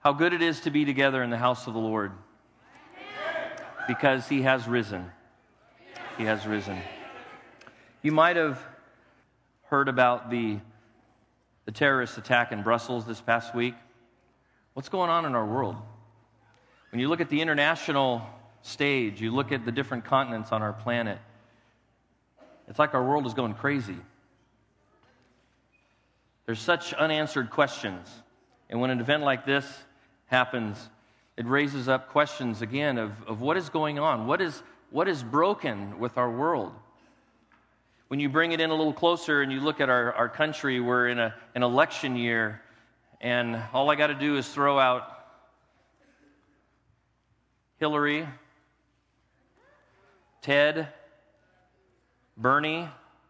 How good it is to be together in the house of the Lord, because He has risen. He has risen. You might have heard about the terrorist attack in Brussels this past week. What's going on in our world? When you look at the international stage, you look at the different continents on our planet, it's like our world is going crazy. There's such unanswered questions. And when an event like this happens, it raises up questions again of what is going on? What is broken with our world? When you bring it in a little closer and you look at our country, we're in an election year, and all I got to do is throw out Hillary, Ted, Bernie,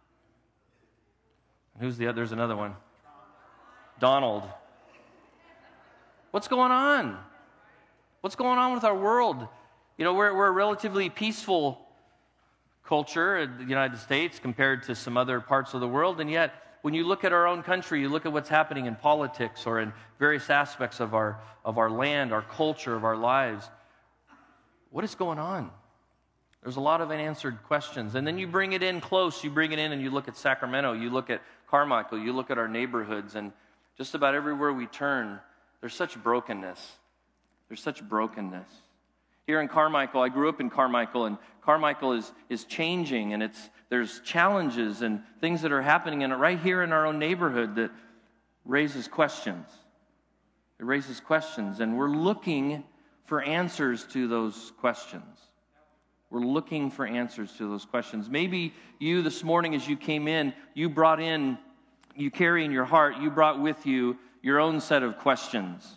who's the other? There's another one. Donald. What's going on? What's going on with our world? You know, we're a relatively peaceful culture in the United States compared to some other parts of the world, and yet when you look at our own country, you look at what's happening in politics or in various aspects of our land, our culture, of our lives. What is going on? There's a lot of unanswered questions. And then you bring it in close. You bring it in and you look at Sacramento. You look at Carmichael. You look at our neighborhoods. And just about everywhere we turn, there's such brokenness. There's such brokenness. Here in Carmichael, I grew up in Carmichael, and Carmichael is changing, and there's challenges and things that are happening right here in our own neighborhood that raises questions. It raises questions, and we're looking for answers to those questions. We're looking for answers to those questions. Maybe you this morning as you came in, you carry in your heart, you brought with you your own set of questions.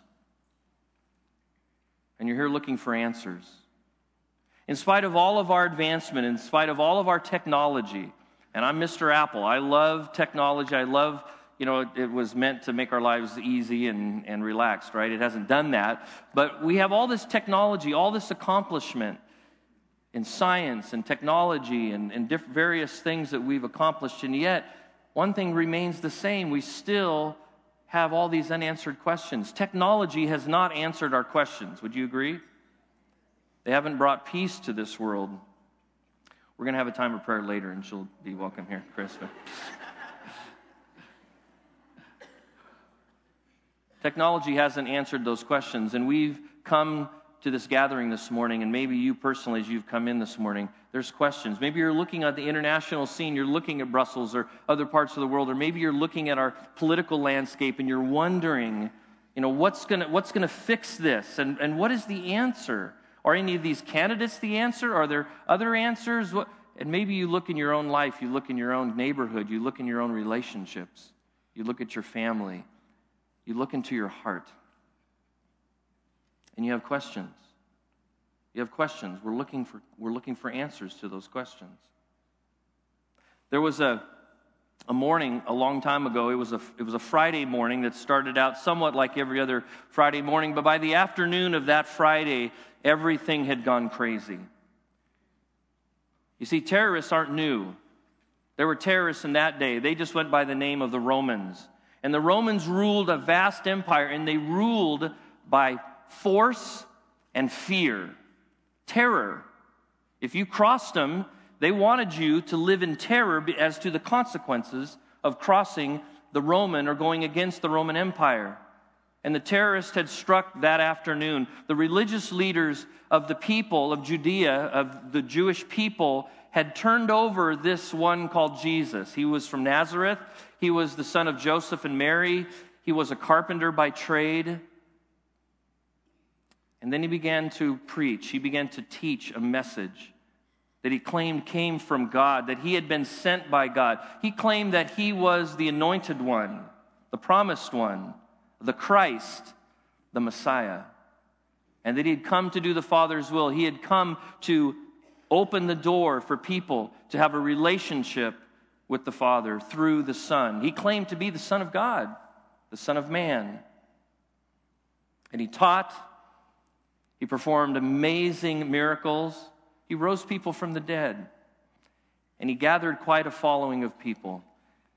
And you're here looking for answers. In spite of all of our advancement, in spite of all of our technology, and I'm Mr. Apple, I love technology, I love, it was meant to make our lives easy and relaxed, right? It hasn't done that. But we have all this technology, all this accomplishment in science and technology and various things that we've accomplished, and yet one thing remains the same. We still have all these unanswered questions. Technology has not answered our questions. Would you agree? They haven't brought peace to this world. We're going to have a time of prayer later, and she'll be welcome here, Chris. Technology hasn't answered those questions, and we've come to this gathering this morning, and maybe you personally, as you've come in this morning, there's questions. Maybe you're looking at the international scene, you're looking at Brussels or other parts of the world, or maybe you're looking at our political landscape and you're wondering, what's going to fix this, and what is the answer? Are any of these candidates the answer? Are there other answers? And maybe you look in your own life, you look in your own neighborhood, you look in your own relationships, you look at your family, you look into your heart, and you have questions. You have questions. We're looking for answers to those questions. There was a morning a long time ago. It was a Friday morning that started out somewhat like every other Friday morning, but by the afternoon of that Friday, everything had gone crazy. You see, terrorists aren't new. There were terrorists in that day. They just went by the name of the Romans. And the Romans ruled a vast empire, and they ruled by force and fear. Terror. If you crossed them, they wanted you to live in terror as to the consequences of crossing the Roman or going against the Roman Empire. And the terrorists had struck that afternoon. The religious leaders of the people of Judea, of the Jewish people, had turned over this one called Jesus. He was from Nazareth. He was the son of Joseph and Mary. He was a carpenter by trade. And then he began to preach. He began to teach a message that he claimed came from God, that he had been sent by God. He claimed that he was the anointed one, the promised one, the Christ, the Messiah, and that he had come to do the Father's will. He had come to open the door for people to have a relationship with the Father through the Son. He claimed to be the Son of God, the Son of Man. And he taught. He performed amazing miracles. He rose people from the dead. And he gathered quite a following of people.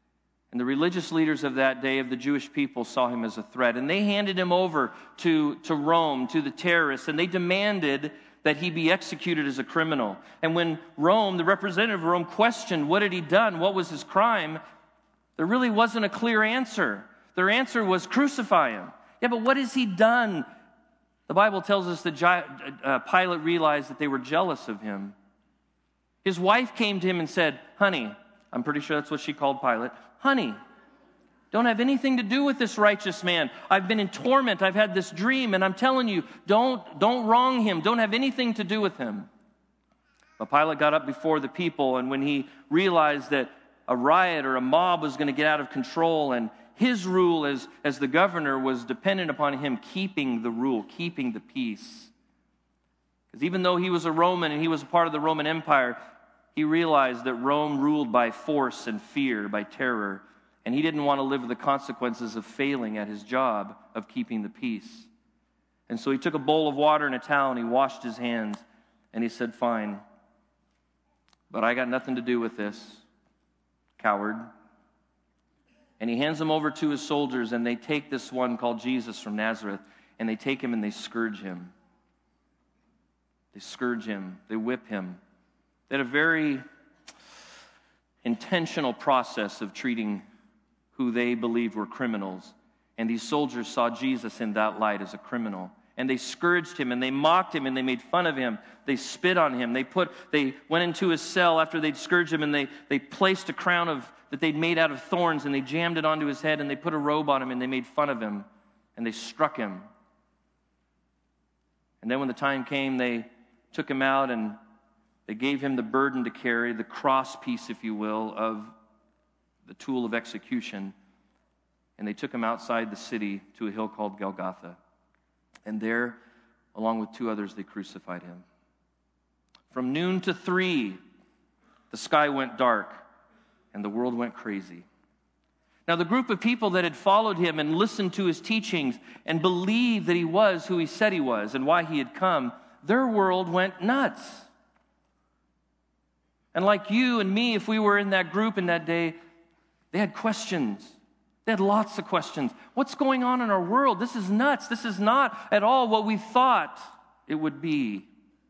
And the religious leaders of that day of the Jewish people saw him as a threat. And they handed him over to Rome, to the terrorists, and they demanded that he be executed as a criminal. And when Rome, the representative of Rome, questioned what had he done, what was his crime, there really wasn't a clear answer. Their answer was crucify him. Yeah, but what has he done? The Bible tells us that Pilate realized that they were jealous of him. His wife came to him and said, honey, I'm pretty sure that's what she called Pilate, honey, don't have anything to do with this righteous man. I've been in torment. I've had this dream, and I'm telling you, don't wrong him. Don't have anything to do with him. But Pilate got up before the people, and when he realized that a riot or a mob was going to get out of control, and his rule as the governor was dependent upon him keeping the rule, keeping the peace. Because even though he was a Roman and he was a part of the Roman Empire, he realized that Rome ruled by force and fear, by terror, and he didn't want to live with the consequences of failing at his job of keeping the peace. And so he took a bowl of water and a towel and he washed his hands and he said, fine, but I got nothing to do with this, coward. And he hands him over to his soldiers, and they take this one called Jesus from Nazareth, and they take him and they scourge him. They scourge him. They whip him. They had a very intentional process of treating who they believed were criminals. And these soldiers saw Jesus in that light as a criminal. And they scourged him, and they mocked him, and they made fun of him. They spit on him. They went into his cell after they'd scourged him, and they placed a crown that they'd made out of thorns, and they jammed it onto his head, and they put a robe on him, and they made fun of him, and they struck him. And then when the time came, they took him out, and they gave him the burden to carry, the cross piece, if you will, of the tool of execution. And they took him outside the city to a hill called Golgotha. And there, along with two others, they crucified him. From noon to 3, the sky went dark, and the world went crazy. Now, the group of people that had followed him and listened to his teachings and believed that he was who he said he was and why he had come, their world went nuts. And like you and me, if we were in that group in that day, they had questions. They had lots of questions. What's going on in our world? This is nuts. This is not at all what we thought it would be.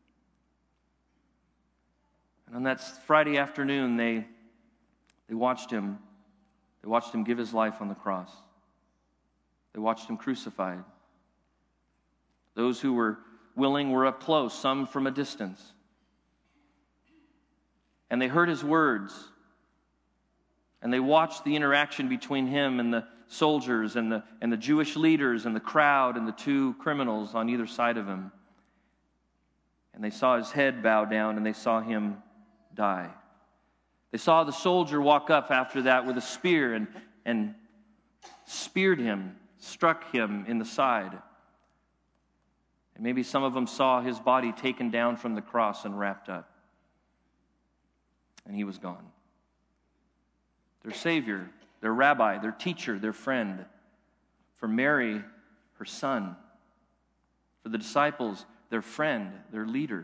And on that Friday afternoon, they watched him. They watched him give his life on the cross. They watched him crucified. Those who were willing were up close, some from a distance. And they heard his words. And they watched the interaction between him and the soldiers and the Jewish leaders and the crowd and the two criminals on either side of him. And they saw his head bow down, and they saw him die. They saw the soldier walk up after that with a spear and speared him, struck him in the side. And maybe some of them saw his body taken down from the cross and wrapped up. And he was gone. Their Savior, their rabbi, their teacher, their friend. For Mary, her son. For the disciples, their friend, their leader.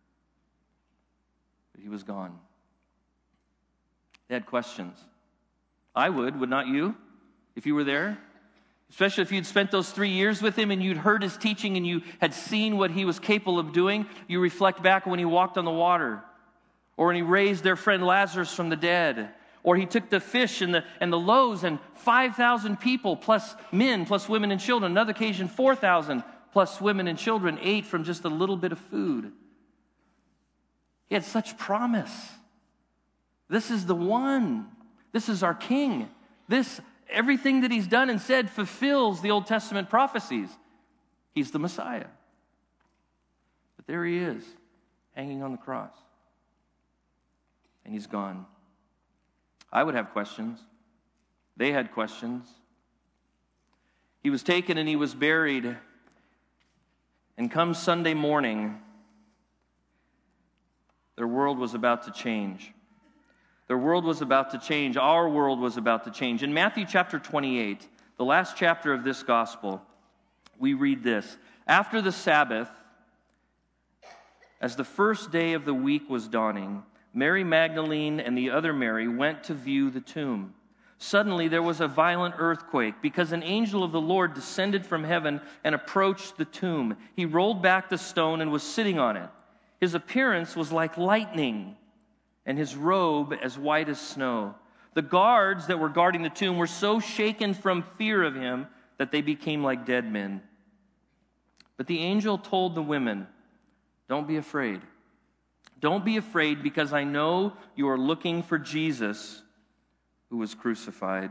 But he was gone. They had questions. I would not you, if you were there? Especially if you'd spent those 3 years with him and you'd heard his teaching and you had seen what he was capable of doing. You reflect back when he walked on the water, or when he raised their friend Lazarus from the dead, or he took the fish and the loaves and 5,000 people plus men plus women and children. Another occasion, 4,000 plus women and children ate from just a little bit of food. He had such promise. This is the one. This is our King. Everything that he's done and said fulfills the Old Testament prophecies. He's the Messiah. But there he is, hanging on the cross. And he's gone. I would have questions. They had questions. He was taken and he was buried. And come Sunday morning, their world was about to change. Their world was about to change. Our world was about to change. In Matthew chapter 28, the last chapter of this gospel, we read this. After the Sabbath, as the first day of the week was dawning, Mary Magdalene and the other Mary went to view the tomb. Suddenly there was a violent earthquake, because an angel of the Lord descended from heaven and approached the tomb. He rolled back the stone and was sitting on it. His appearance was like lightning, and his robe as white as snow. The guards that were guarding the tomb were so shaken from fear of him that they became like dead men. But the angel told the women, "Don't be afraid. Don't be afraid, because I know you are looking for Jesus who was crucified."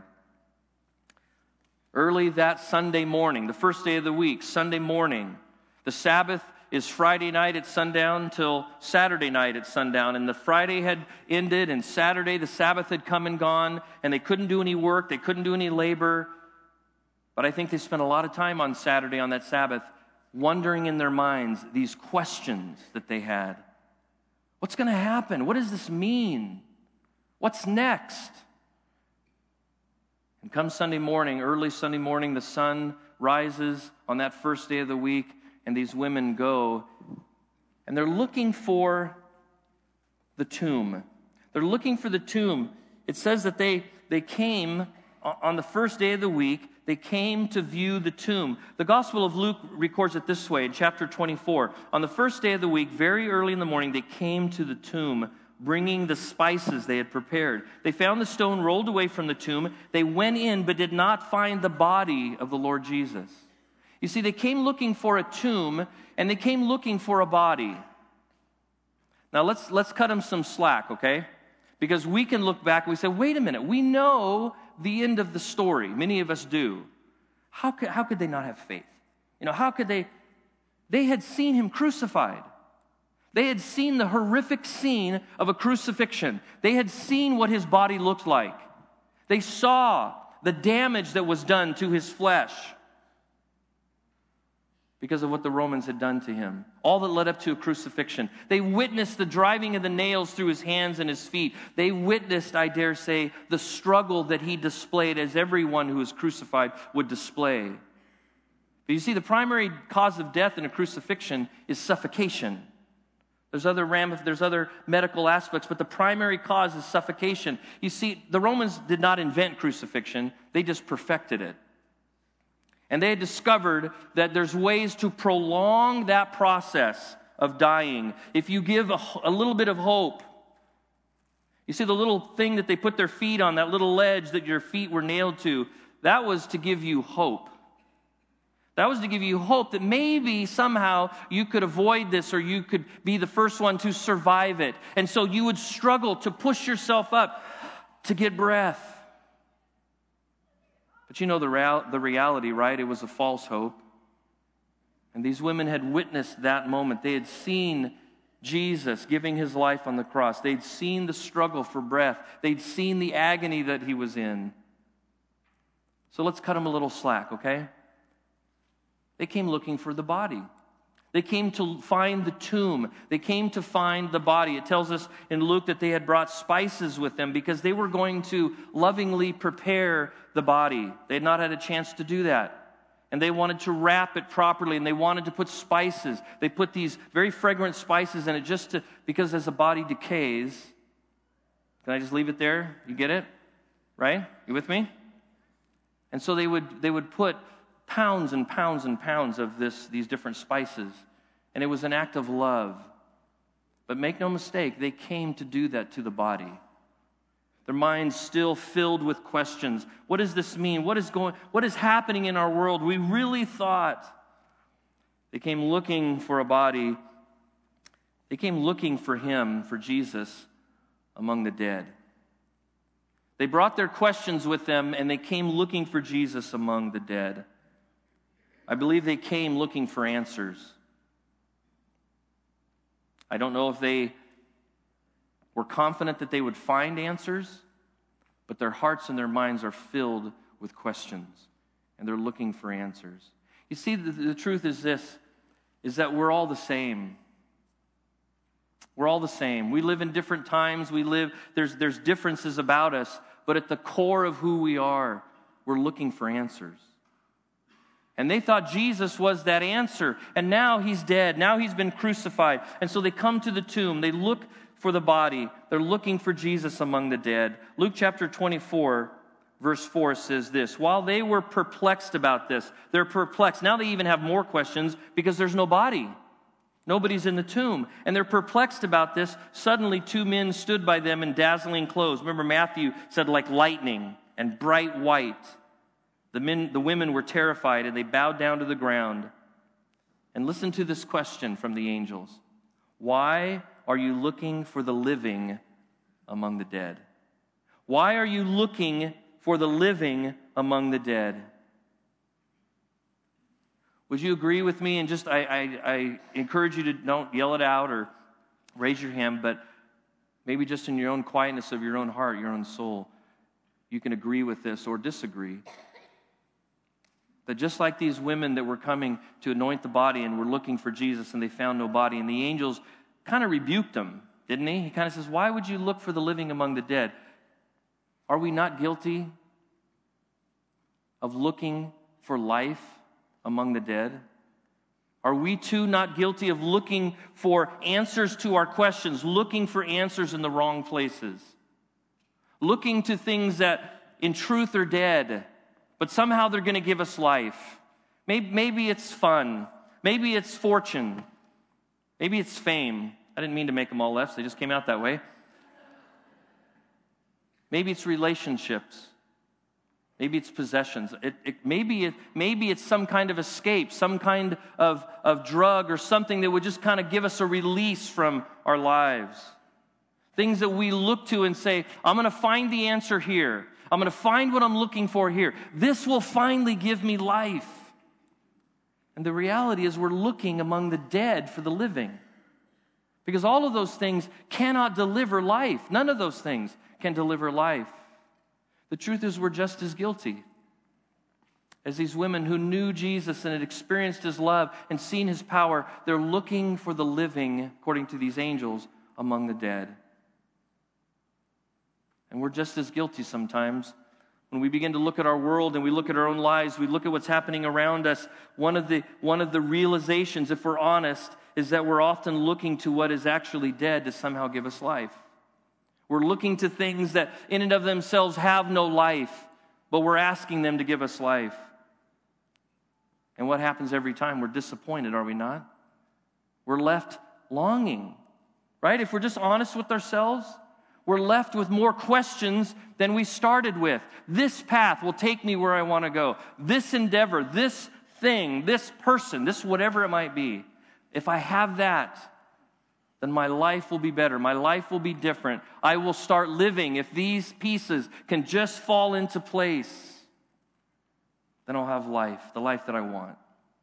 Early that Sunday morning, the first day of the week, Sunday morning, the Sabbath is Friday night at sundown till Saturday night at sundown. And the Friday had ended, and Saturday the Sabbath had come and gone, and they couldn't do any work, they couldn't do any labor. But I think they spent a lot of time on Saturday on that Sabbath wondering in their minds these questions that they had. What's going to happen? What does this mean? What's next? And come Sunday morning, early Sunday morning, the sun rises on that first day of the week, and these women go, and they're looking for the tomb. They're looking for the tomb. It says that they came on the first day of the week. They came to view the tomb. The Gospel of Luke records it this way in chapter 24. On the first day of the week, very early in the morning, they came to the tomb, bringing the spices they had prepared. They found the stone rolled away from the tomb. They went in, but did not find the body of the Lord Jesus. You see, they came looking for a tomb, and they came looking for a body. Now, let's cut them some slack, okay? Because we can look back and we say, wait a minute, we know the end of the story. Many of us do. How could they not have faith? How could they? They had seen him crucified. They had seen the horrific scene of a crucifixion. They had seen what his body looked like. They saw the damage that was done to his flesh because of what the Romans had done to him. All that led up to a crucifixion. They witnessed the driving of the nails through his hands and his feet. They witnessed, I dare say, the struggle that he displayed, as everyone who was crucified would display. But you see, the primary cause of death in a crucifixion is suffocation. There's other medical aspects, but the primary cause is suffocation. You see, the Romans did not invent crucifixion. They just perfected it. And they had discovered that there's ways to prolong that process of dying. If you give a little bit of hope. You see the little thing that they put their feet on, that little ledge that your feet were nailed to, that was to give you hope. That was to give you hope that maybe somehow you could avoid this, or you could be the first one to survive it. And so you would struggle to push yourself up to get breath. But you know the reality, right? It was a false hope. And these women had witnessed that moment. They had seen Jesus giving his life on the cross. They'd seen the struggle for breath. They'd seen the agony that he was in. So let's cut them a little slack, okay? They came looking for the body. They came to find the tomb. They came to find the body. It tells us in Luke that they had brought spices with them because they were going to lovingly prepare the body. They had not had a chance to do that. And they wanted to wrap it properly, and they wanted to put spices. They put these very fragrant spices in it because as a body decays. Can I just leave it there? You get it? Right? You with me? And so they would put pounds and pounds and pounds of these different spices. And it was an act of love. But make no mistake, they came to do that to the body. Their minds still filled with questions. What does this mean? What is happening in our world? We really thought. They came looking for a body. They came looking for him, for Jesus, among the dead. They brought their questions with them, and they came looking for Jesus among the dead. I believe they came looking for answers. I don't know if they were confident that they would find answers, but their hearts and their minds are filled with questions, and they're looking for answers. You see, the truth is this, is that we're all the same. We're all the same. We live in different times. There's differences about us, but at the core of who we are, we're looking for answers. And they thought Jesus was that answer. And now he's dead. Now he's been crucified. And so they come to the tomb. They look for the body. They're looking for Jesus among the dead. Luke chapter 24, verse 4 says this, while they were perplexed about this, they're perplexed. Now they even have more questions because there's no body. Nobody's in the tomb. And they're perplexed about this. Suddenly 2 men stood by them in dazzling clothes. Remember, Matthew said like lightning and bright white. The women were terrified and they bowed down to the ground. And listen to this question from the angels. Why are you looking for the living among the dead? Why are you looking for the living among the dead? Would you agree with me? And just, I encourage you to don't yell it out or raise your hand, but maybe just in your own quietness of your own heart, your own soul, you can agree with this or disagree. That just like these women that were coming to anoint the body and were looking for Jesus and they found no body, and the angels kind of rebuked them, didn't he? He kind of says, why would you look for the living among the dead? Are we not guilty of looking for life among the dead? Are we too not guilty of looking for answers to our questions, looking for answers in the wrong places? Looking to things that in truth are dead, but somehow they're going to give us life. Maybe it's fun. Maybe it's fortune. Maybe it's fame. I didn't mean to make them all lefts. They just came out that way. Maybe it's relationships. Maybe it's possessions. Maybe it's some kind of escape, some kind of drug or something that would just kind of give us a release from our lives. Things that we look to and say, I'm going to find the answer here. I'm going to find what I'm looking for here. This will finally give me life. And the reality is we're looking among the dead for the living. Because all of those things cannot deliver life. None of those things can deliver life. The truth is we're just as guilty as these women who knew Jesus and had experienced his love and seen his power. They're looking for the living, according to these angels, among the dead. And we're just as guilty sometimes. When we begin to look at our world and we look at our own lives, we look at what's happening around us, one of the realizations, if we're honest, is that we're often looking to what is actually dead to somehow give us life. We're looking to things that in and of themselves have no life, but we're asking them to give us life. And what happens every time? We're disappointed, are we not? We're left longing, right? If we're just honest with ourselves, we're left with more questions than we started with. This path will take me where I want to go. This endeavor, this thing, this person, this whatever it might be. If I have that, then my life will be better. My life will be different. I will start living. If these pieces can just fall into place, then I'll have life, the life that I want.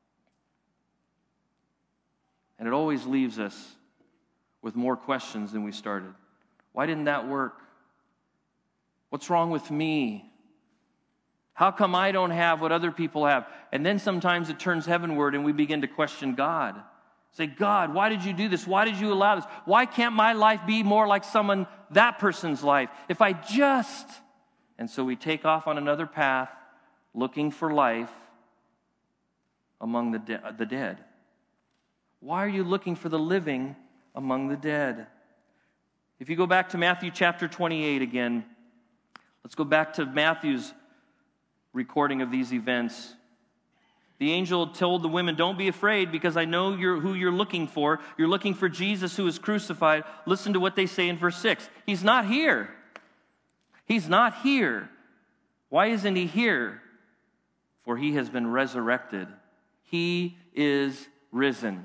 And it always leaves us with more questions than we started. Why didn't that work? What's wrong with me? How come I don't have what other people have? And then sometimes it turns heavenward and we begin to question God. Say, God, why did you do this? Why did you allow this? Why can't my life be more like that person's life? If I just... And so we take off on another path, looking for life among the dead. Why are you looking for the living among the dead? If you go back to Matthew chapter 28 again, let's go back to Matthew's recording of these events. The angel told the women, don't be afraid because I know who you're looking for. You're looking for Jesus who is crucified. Listen to what they say in verse 6. He's not here. He's not here. Why isn't he here? For he has been resurrected. He is risen.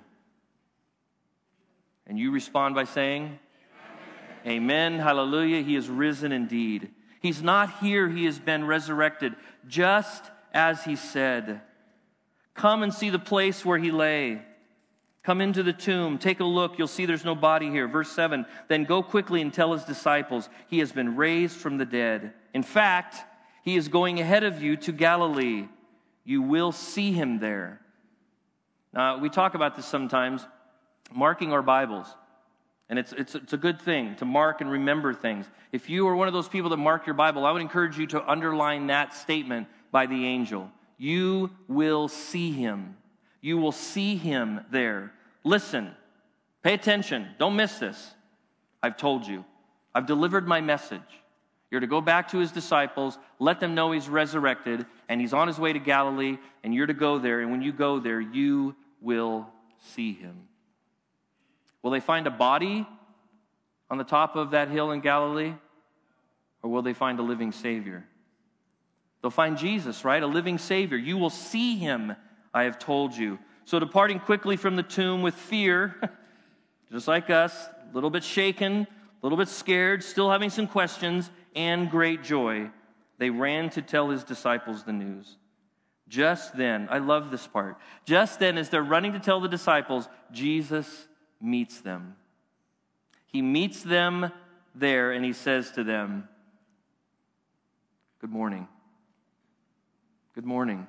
And you respond by saying, Amen, hallelujah, he is risen indeed. He's not here, he has been resurrected, just as he said. Come and see the place where he lay. Come into the tomb, take a look, you'll see there's no body here. Verse 7, then go quickly and tell his disciples, he has been raised from the dead. In fact, he is going ahead of you to Galilee. You will see him there. Now, we talk about this sometimes, marking our Bibles. And it's a good thing to mark and remember things. If you are one of those people that mark your Bible, I would encourage you to underline that statement by the angel. You will see him. You will see him there. Listen. Pay attention. Don't miss this. I've told you. I've delivered my message. You're to go back to his disciples, let them know he's resurrected, and he's on his way to Galilee, and you're to go there, and when you go there, you will see him. Will they find a body on the top of that hill in Galilee? Or will they find a living Savior? They'll find Jesus, right? A living Savior. You will see him, I have told you. So departing quickly from the tomb with fear, just like us, a little bit shaken, a little bit scared, still having some questions, and great joy, they ran to tell his disciples the news. Just then, I love this part, just then as they're running to tell the disciples, Jesus meets them. He meets them there and he says to them, "Good morning. Good morning."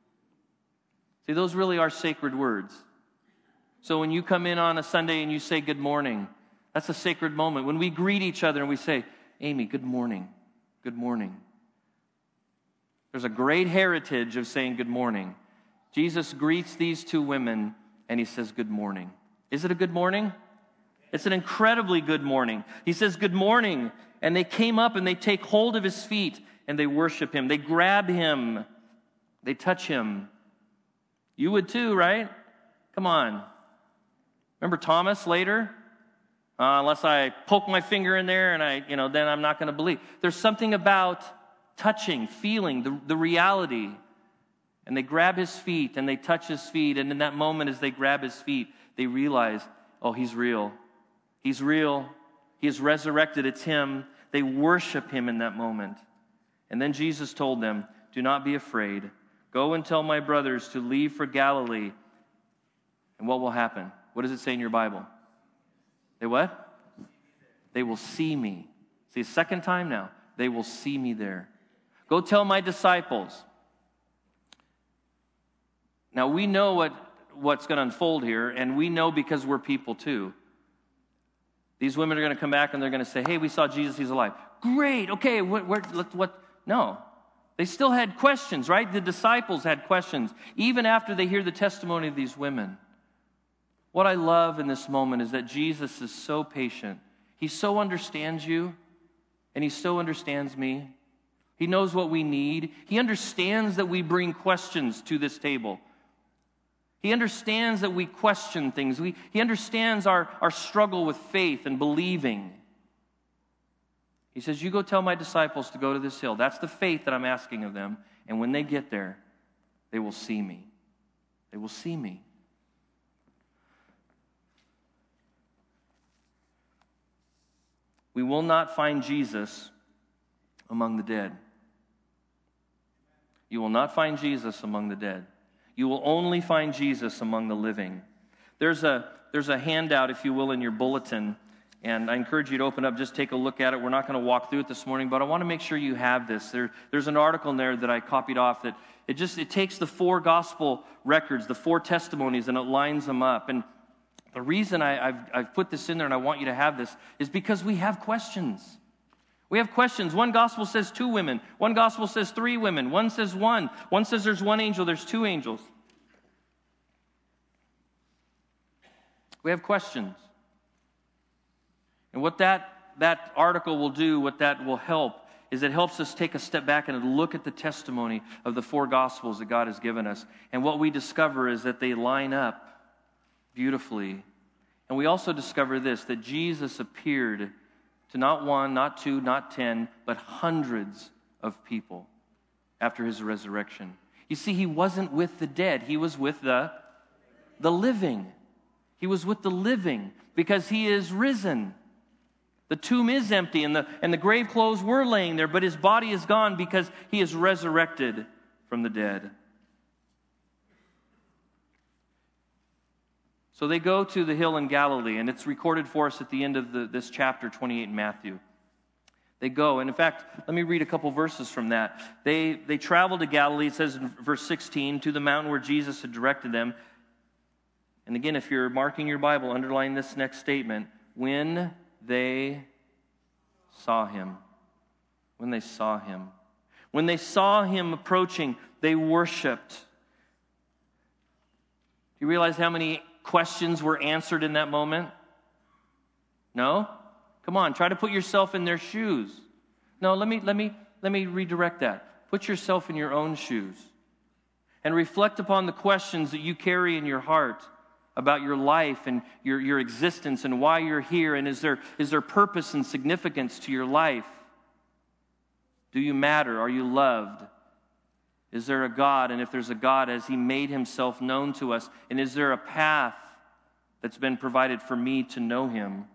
See, those really are sacred words. So when you come in on a Sunday and you say good morning, that's a sacred moment. When we greet each other and we say, "Amy, good morning. Good morning." There's a great heritage of saying good morning. Jesus greets these two women and he says good morning. Is it a good morning? It's an incredibly good morning. He says good morning, and they came up and they take hold of his feet and they worship him. They grab him. They touch him. You would too, right? Come on. Remember Thomas later? Unless I poke my finger in there and then I'm not going to believe. There's something about touching, feeling the reality. And they grab his feet and they touch his feet. And in that moment, as they grab his feet, they realize, oh, he's real. He's real. He is resurrected. It's him. They worship him in that moment. And then Jesus told them, "Do not be afraid. Go and tell my brothers to leave for Galilee." And what will happen? What does it say in your Bible? They what? They will see me. See, a second time now. They will see me there. Go tell my disciples. Now, we know what's going to unfold here, and we know because we're people too. These women are going to come back and they're going to say, "Hey, we saw Jesus, he's alive." Great, okay, what? No. They still had questions, right? The disciples had questions, even after they hear the testimony of these women. What I love in this moment is that Jesus is so patient. He so understands you, and he so understands me. He knows what we need. He understands that we bring questions to this table. He understands that we question things. He understands our struggle with faith and believing. He says, "You go tell my disciples to go to this hill." That's the faith that I'm asking of them. And when they get there, they will see me. They will see me. We will not find Jesus among the dead. You will not find Jesus among the dead. You will only find Jesus among the living. There's a handout, if you will, in your bulletin, and I encourage you to open up, just take a look at it. We're not going to walk through it this morning, but I want to make sure you have this. There's an article in there that I copied off that it takes the 4 gospel records, the 4 testimonies, and it lines them up. And the reason I've put this in there and I want you to have this is because we have questions. We have questions. One gospel says 2 women. One gospel says 3 women. One says 1. One says there's 1 angel. There's 2 angels. We have questions. And what that article will do, what that will help, is it helps us take a step back and look at the testimony of the 4 gospels that God has given us. And what we discover is that they line up beautifully. And we also discover this, that Jesus appeared to not 1, not 2, not 10, but hundreds of people after his resurrection. You see, he wasn't with the dead. He was with the living. He was with the living because he is risen. The tomb is empty and the grave clothes were laying there, but his body is gone because he is resurrected from the dead. So they go to the hill in Galilee, and it's recorded for us at the end of this chapter 28 in Matthew. They go, and in fact, let me read a couple verses from that. They travel to Galilee, it says in verse 16, to the mountain where Jesus had directed them. And again, if you're marking your Bible, underline this next statement. When they saw him. When they saw him. When they saw him approaching, they worshiped. Do you realize how many questions were answered in that moment? No? Come on, try to put yourself in their shoes. No, let me redirect that. Put yourself in your own shoes and reflect upon the questions that you carry in your heart about your life and your existence and why you're here, and is there purpose and significance to your life? Do you matter? Are you loved? Is there a God? And if there's a God, has He made Himself known to us? And is there a path that's been provided for me to know Him?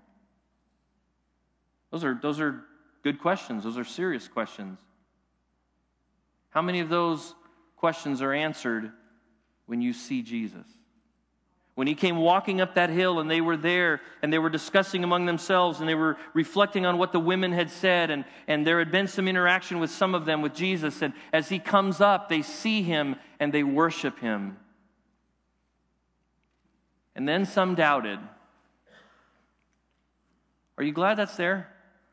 Those are good questions. Those are serious questions. How many of those questions are answered when you see Jesus? When He came walking up that hill and they were there and they were discussing among themselves and they were reflecting on what the women had said, and there had been some interaction with some of them with Jesus, and as He comes up, they see Him and they worship Him. And then some doubted. Are you glad that's there?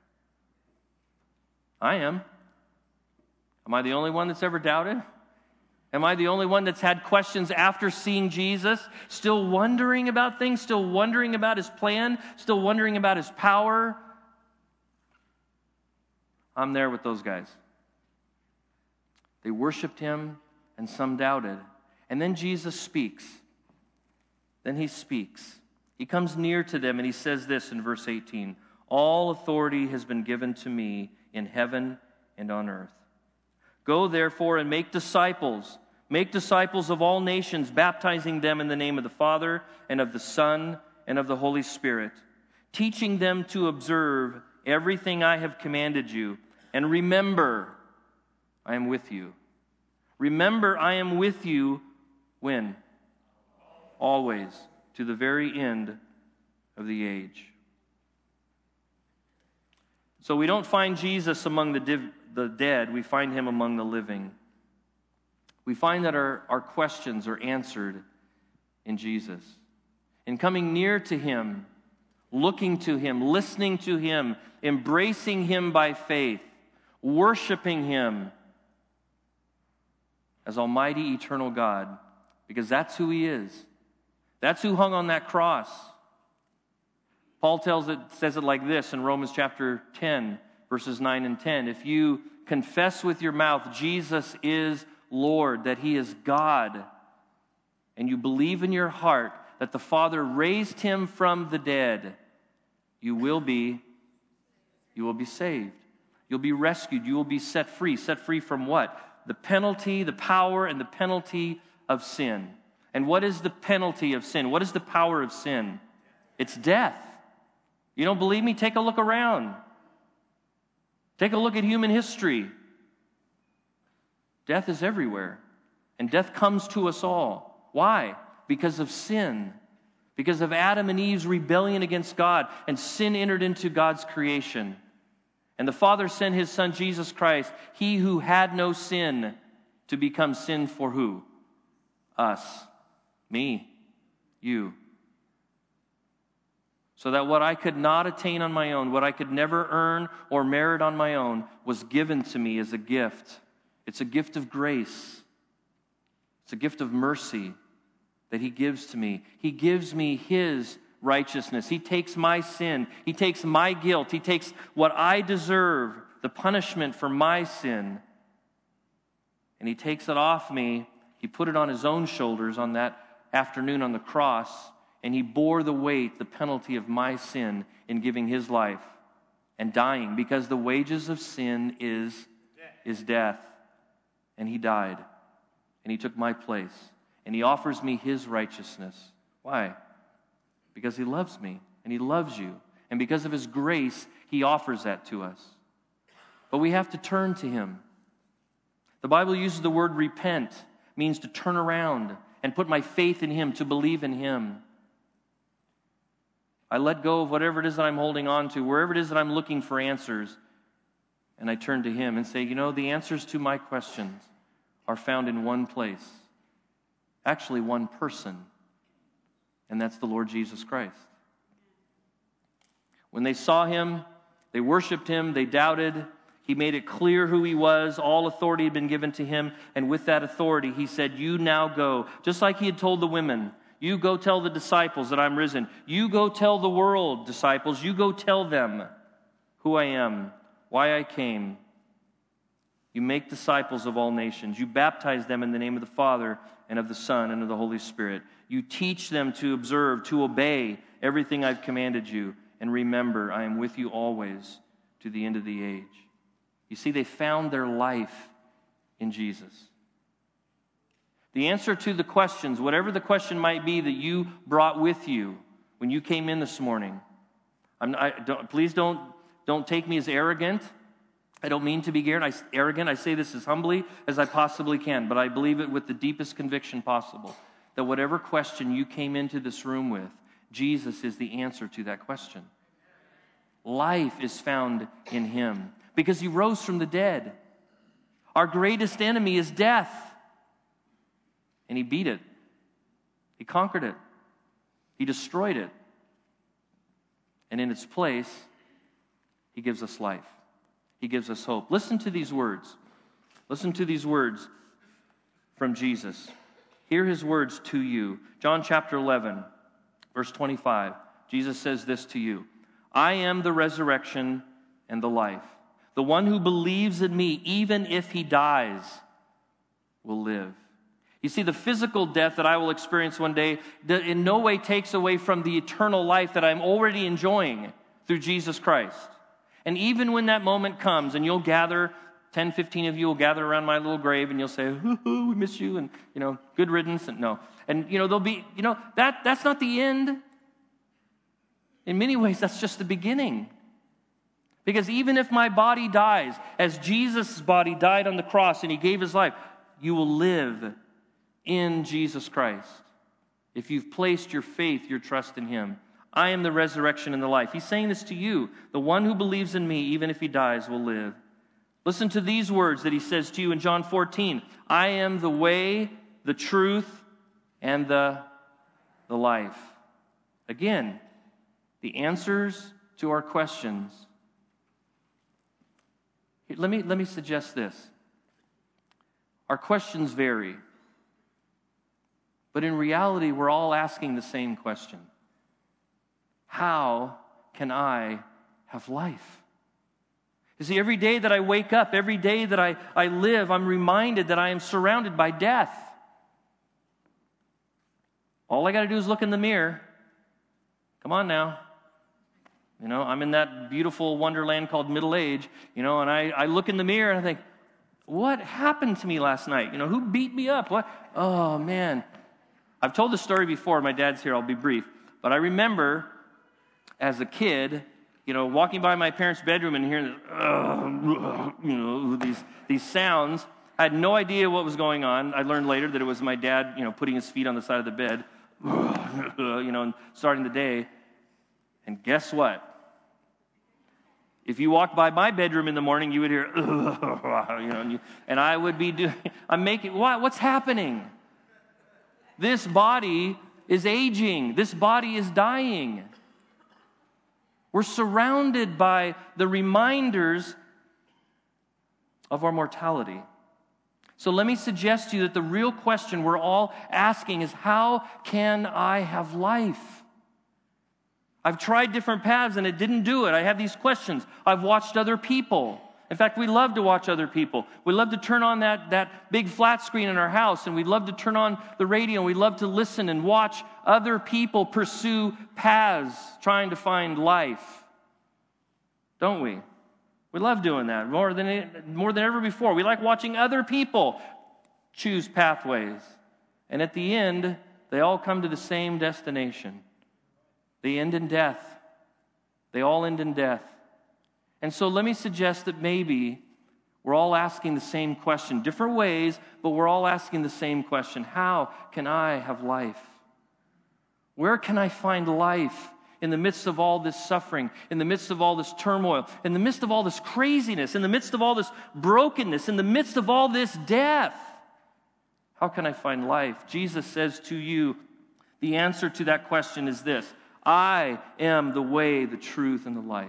I am. Am I the only one that's ever doubted? Am I the only one that's had questions after seeing Jesus? Still wondering about things? Still wondering about His plan? Still wondering about His power? I'm there with those guys. They worshiped Him and some doubted. And then Jesus speaks. Then He speaks. He comes near to them and He says this in verse 18. All authority has been given to me in heaven and on earth. Go therefore and make disciples. Make disciples of all nations, baptizing them in the name of the Father and of the Son and of the Holy Spirit, teaching them to observe everything I have commanded you. And remember, I am with you. Remember, I am with you when? Always, to the very end of the age. So we don't find Jesus among the dead, we find Him among the living. We find that our questions are answered in Jesus. In coming near to Him, looking to Him, listening to Him, embracing Him by faith, worshiping Him as Almighty Eternal God, because that's who He is. That's who hung on that cross. Paul says it like this in Romans chapter 10, verses 9 and 10. If you confess with your mouth Jesus is Lord, that He is God, and you believe in your heart that the Father raised Him from the dead, you will be saved. You'll be rescued. You will be set free. Set free from what? The penalty, the power, and the penalty of sin. And what is the penalty of sin? What is the power of sin? It's death. You don't believe me? Take a look around. Take a look at human history. Death is everywhere. And death comes to us all. Why? Because of sin. Because of Adam and Eve's rebellion against God. And sin entered into God's creation. And the Father sent His Son, Jesus Christ, He who had no sin, to become sin for who? Us. Me. You. So that what I could not attain on my own, what I could never earn or merit on my own, was given to me as a gift. It's a gift of grace. It's a gift of mercy that He gives to me. He gives me His righteousness. He takes my sin. He takes my guilt. He takes what I deserve, the punishment for my sin, and He takes it off me. He put it on His own shoulders on that afternoon on the cross, and He bore the weight, the penalty of my sin in giving His life and dying, because the wages of sin is death. And He died, and He took my place, and He offers me His righteousness. Why? Because He loves me, and He loves you. And because of His grace, He offers that to us. But we have to turn to Him. The Bible uses the word repent, means to turn around and put my faith in Him, to believe in Him. I let go of whatever it is that I'm holding on to, wherever it is that I'm looking for answers, and I turn to Him and say, you know, the answers to my questions are found in one place. Actually, one person. And that's the Lord Jesus Christ. When they saw Him, they worshiped Him, they doubted. He made it clear who He was. All authority had been given to Him. And with that authority, He said, you now go. Just like He had told the women, you go tell the disciples that I'm risen. You go tell the world, disciples. You go tell them who I am, why I came, You make disciples of all nations. You baptize them in the name of the Father and of the Son and of the Holy Spirit. You teach them to observe, to obey everything I've commanded you. And remember, I am with you always to the end of the age. You see, they found their life in Jesus. The answer to the questions, whatever the question might be that you brought with you when you came in this morning, please don't take me as arrogant. I don't mean to be arrogant. I say this as humbly as I possibly can, but I believe it with the deepest conviction possible, that whatever question you came into this room with, Jesus is the answer to that question. Life is found in him because he rose from the dead. Our greatest enemy is death, and he beat it. He conquered it. He destroyed it. And in its place, he gives us life. He gives us hope. Listen to these words. Listen to these words from Jesus. Hear his words to you. John chapter 11, verse 25. Jesus says this to you. I am the resurrection and the life. The one who believes in me, even if he dies, will live. You see, the physical death that I will experience one day in no way takes away from the eternal life that I'm already enjoying through Jesus Christ. And even when that moment comes and you'll gather, 10, 15 of you will gather around my little grave and you'll say, we miss you, and, good riddance. And no. And, there'll be, that's not the end. In many ways, that's just the beginning. Because even if my body dies, as Jesus' body died on the cross and he gave his life, you will live in Jesus Christ. If you've placed your faith, your trust in him. I am the resurrection and the life. He's saying this to you. The one who believes in me, even if he dies, will live. Listen to these words that he says to you in John 14. I am the way, the truth, and the life. Again, the answers to our questions. Let me suggest this. Our questions vary. But in reality, we're all asking the same question. How can I have life? You see, every day that I wake up, every day that I live, I'm reminded that I am surrounded by death. All I got to do is look in the mirror. Come on now. I'm in that beautiful wonderland called middle age, and I look in the mirror and I think, what happened to me last night? Who beat me up? What? Oh, man. I've told this story before. My dad's here. I'll be brief. But I remember as a kid, walking by my parents' bedroom and hearing these sounds. I had no idea what was going on. I learned later that it was my dad, putting his feet on the side of the bed, and starting the day. And guess what? If you walked by my bedroom in the morning, you would hear, and I would be what's happening? This body is aging. This body is dying. We're surrounded by the reminders of our mortality. So let me suggest to you that the real question we're all asking is, how can I have life? I've tried different paths and it didn't do it. I have these questions. I've watched other people. In fact, we love to watch other people. We love to turn on that big flat screen in our house, and we love to turn on the radio, and we love to listen and watch other people pursue paths trying to find life. Don't we? We love doing that more than ever before. We like watching other people choose pathways. And at the end, they all come to the same destination. They end in death. They all end in death. And so let me suggest that maybe we're all asking the same question, different ways, but we're all asking the same question. How can I have life? Where can I find life in the midst of all this suffering, in the midst of all this turmoil, in the midst of all this craziness, in the midst of all this brokenness, in the midst of all this death? How can I find life? Jesus says to you, the answer to that question is this: I am the way, the truth, and the life.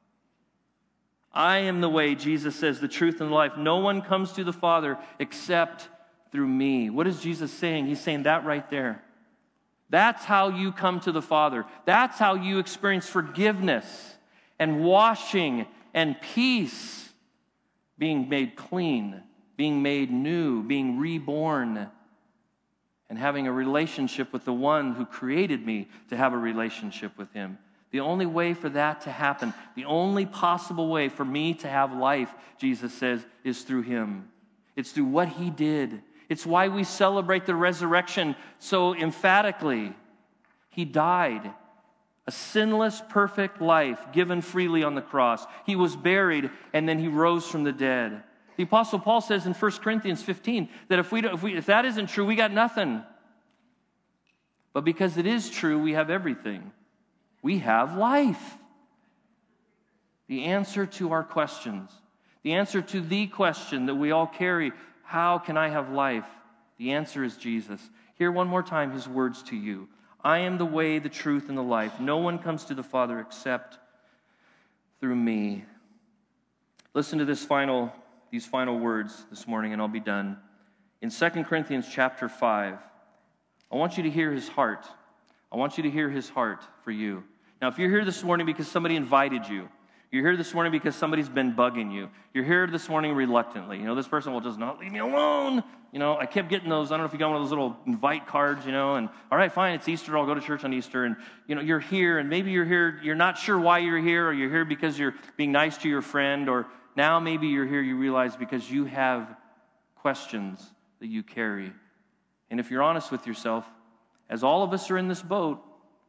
I am the way, Jesus says, the truth and the life. No one comes to the Father except through me. What is Jesus saying? He's saying that right there. That's how you come to the Father. That's how you experience forgiveness and washing and peace being made clean, being made new, being reborn, and having a relationship with the one who created me to have a relationship with him. The only way for that to happen, the only possible way for me to have life, Jesus says, is through him. It's through what he did. It's why we celebrate the resurrection so emphatically. He died a sinless, perfect life given freely on the cross. He was buried, and then he rose from the dead. The Apostle Paul says in 1 Corinthians 15 that if that isn't true, we got nothing. But because it is true, we have everything. We have life. The answer to our questions, the answer to the question that we all carry, how can I have life? The answer is Jesus. Hear one more time his words to you. I am the way, the truth, and the life. No one comes to the Father except through me. Listen to these final words this morning, and I'll be done. In 2 Corinthians chapter 5, I want you to hear his heart. I want you to hear his heart for you. Now, if you're here this morning because somebody invited you, you're here this morning because somebody's been bugging you, you're here this morning reluctantly. This person will just not leave me alone. I kept getting those, I don't know if you got one of those little invite cards, and all right, fine, it's Easter, I'll go to church on Easter, and, you're here, and maybe you're here, you're not sure why you're here, or you're here because you're being nice to your friend, or now maybe you're here, you realize because you have questions that you carry. And if you're honest with yourself, as all of us are in this boat,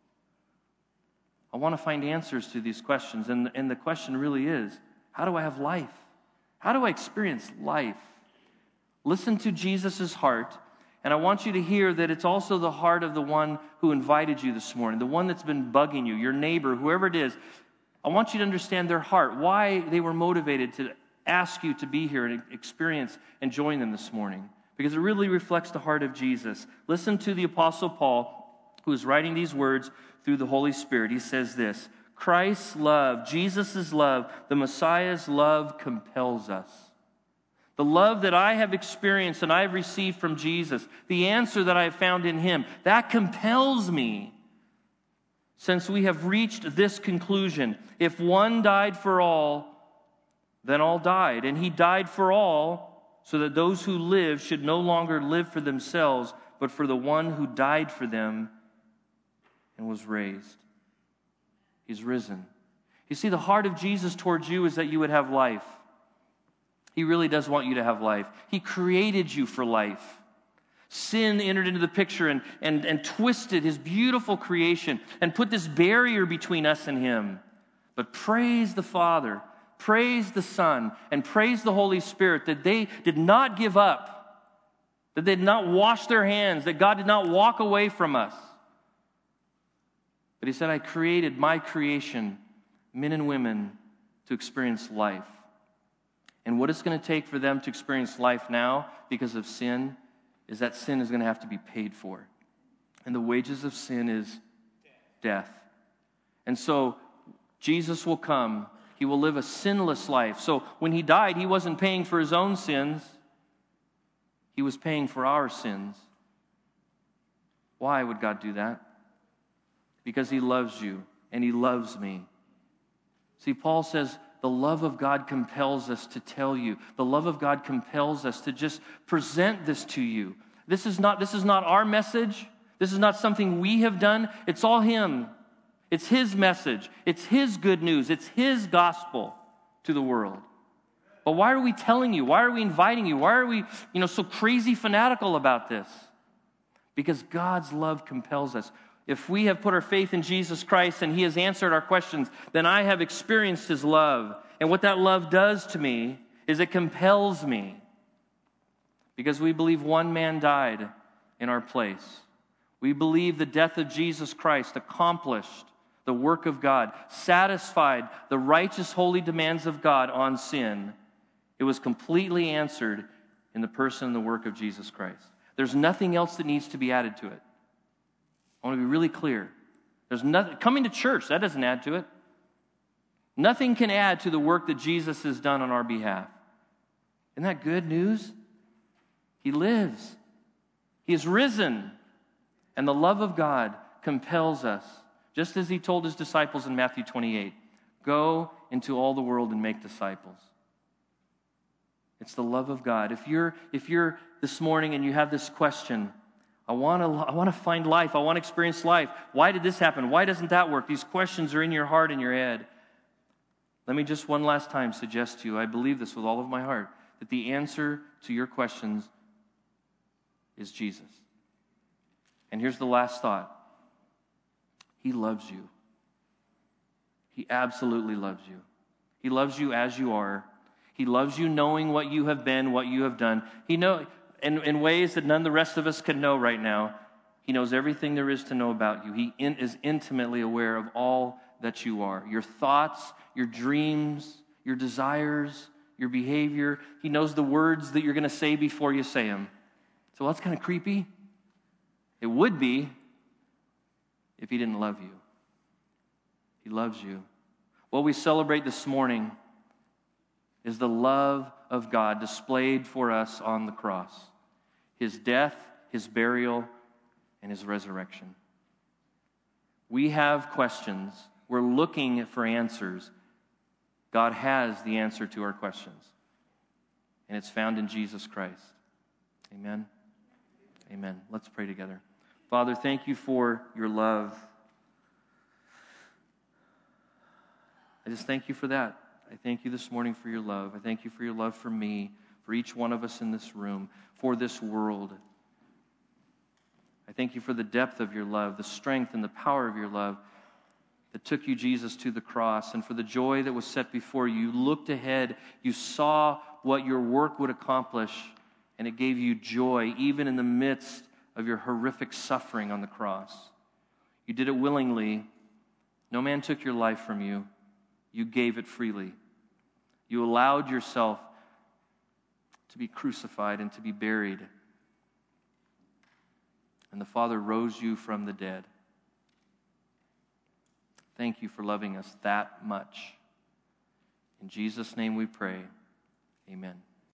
I want to find answers to these questions. And the question really is, how do I have life? How do I experience life? Listen to Jesus' heart, and I want you to hear that it's also the heart of the one who invited you this morning, the one that's been bugging you, your neighbor, whoever it is. I want you to understand their heart, why they were motivated to ask you to be here and experience and join them this morning, because it really reflects the heart of Jesus. Listen to the Apostle Paul, who is writing these words through the Holy Spirit. He says this, Christ's love, Jesus' love, the Messiah's love compels us. The love that I have experienced and I have received from Jesus, the answer that I have found in him, that compels me. Since we have reached this conclusion, if one died for all, then all died. And he died for all, so that those who live should no longer live for themselves, but for the one who died for them and was raised. He's risen. You see, the heart of Jesus towards you is that you would have life. He really does want you to have life. He created you for life. Sin entered into the picture and twisted his beautiful creation and put this barrier between us and him. But praise the Father, praise the Son, and praise the Holy Spirit that they did not give up, that they did not wash their hands, that God did not walk away from us. But he said, I created my creation, men and women, to experience life. And what it's going to take for them to experience life now because of sin is that sin is going to have to be paid for. And the wages of sin is death. And so Jesus will come. He will live a sinless life. So when he died, he wasn't paying for his own sins. He was paying for our sins. Why would God do that? Because he loves you and he loves me. See, Paul says, the love of God compels us to tell you. The love of God compels us to just present this to you. This is not our message. This is not something we have done. It's all him. It's his message. It's his good news. It's his gospel to the world. But why are we telling you? Why are we inviting you? Why are we, so crazy fanatical about this? Because God's love compels us. If we have put our faith in Jesus Christ and he has answered our questions, then I have experienced his love. And what that love does to me is it compels me. Because we believe one man died in our place. We believe the death of Jesus Christ accomplished the work of God, satisfied the righteous, holy demands of God on sin. It was completely answered in the person and the work of Jesus Christ. There's nothing else that needs to be added to it. I want to be really clear. There's nothing coming to church, that doesn't add to it. Nothing can add to the work that Jesus has done on our behalf. Isn't that good news? He lives. He is risen. And the love of God compels us, just as he told his disciples in Matthew 28, go into all the world and make disciples. It's the love of God. If you're this morning and you have this question, I want to find life. I want to experience life. Why did this happen? Why doesn't that work? These questions are in your heart and your head. Let me just one last time suggest to you, I believe this with all of my heart, that the answer to your questions is Jesus. And here's the last thought. He loves you. He absolutely loves you. He loves you as you are. He loves you knowing what you have been, what you have done. He knows in ways that none of the rest of us can know right now. He knows everything there is to know about you. He is intimately aware of all that you are. Your thoughts, your dreams, your desires, your behavior. He knows the words that you're going to say before you say them. So that's kind of creepy. It would be if he didn't love you. He loves you. What we celebrate this morning is the love of God displayed for us on the cross. His death, his burial, and his resurrection. We have questions. We're looking for answers. God has the answer to our questions. And it's found in Jesus Christ. Amen. Amen. Let's pray together. Father, thank you for your love. I just thank you for that. I thank you this morning for your love. I thank you for your love for me, for each one of us in this room, for this world. I thank you for the depth of your love, the strength and the power of your love that took you, Jesus, to the cross, and for the joy that was set before you. You looked ahead. You saw what your work would accomplish, and it gave you joy, even in the midst of your horrific suffering on the cross. You did it willingly. No man took your life from you. You gave it freely. You allowed yourself to be crucified and to be buried. And the Father rose you from the dead. Thank you for loving us that much. In Jesus' name we pray. Amen.